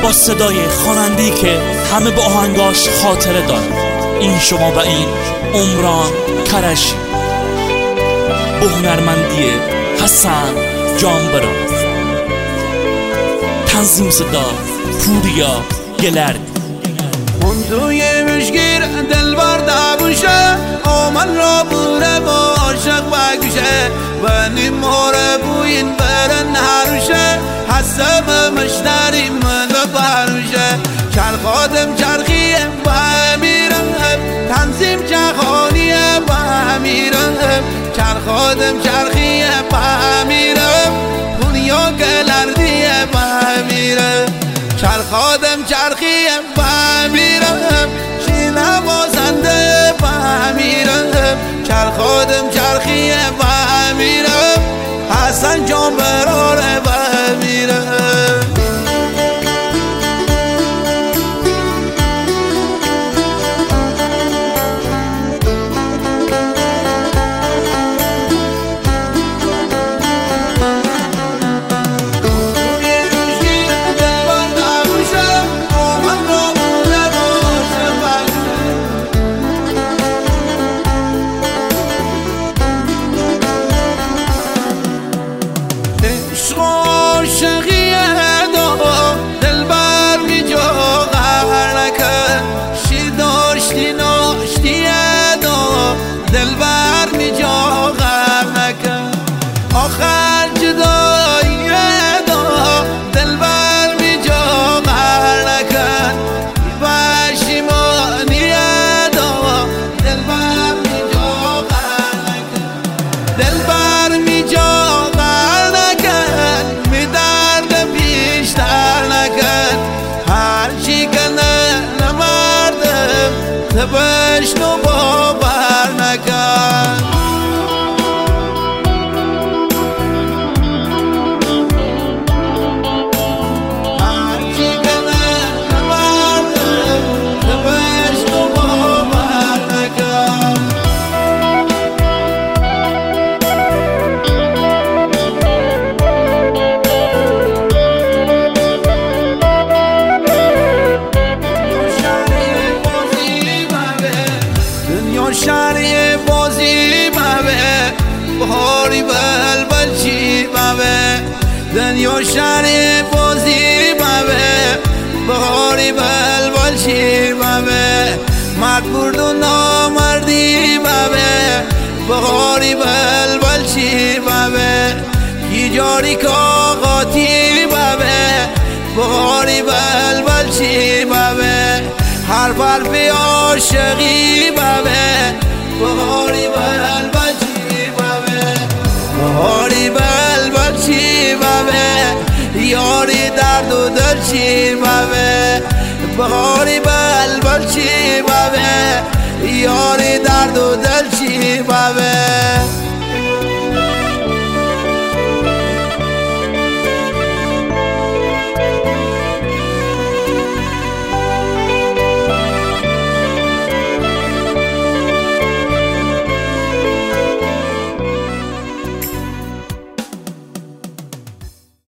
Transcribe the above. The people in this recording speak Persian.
با صدای خواننده‌ای که همه با آهنگاش خاطره دارن. این شما و این عمران کرشی با هنرمندی حسن جانبراز، تنظیم صدا پوریا گلرد. اون توی مشگیر دلبر دبوشه آمن را بوره با عاشق بگوشه و نیماره بوین برن هروشه حسب مشتری من بروشه چل خادم چرخیه با امیرم تنظیم جهانیه با امیرم چل خادم چرخیه با امیرم پوریا گلردیه با امیرم چل خادم چرخیه با امیرم شیله بازنده با امیرم چل خادم چرخیه با امیرم حسن جان براره با امیرم. دلبر می جا غم نکن آخر جداییه دا دلبر می جا غم نکن پشیمانیه دا دلبر می جا غم نکن دلبر می جا غم نکن می درد بیشتر نکن هرچی کنه نمردم تبشنو باور نکن هرچی کنه نمردم تبشنو باور نکن شهری بازی مبه بهاری بلبل چی مبه دنیا شهری بازی مبه بهاری بلبل چی مبه مرد برد و نامردی مبه بهاری بلبل چی مبه کی جاری کاغاتی مبه بهاری بلبل چی مبه هر بر عاشقی ببه بهاری بلبل چی ببه بهاری بلبل چی ببه یاری درد و دل چی ببه بهاری بلبل چی ببه یاری درد و دل چی ببه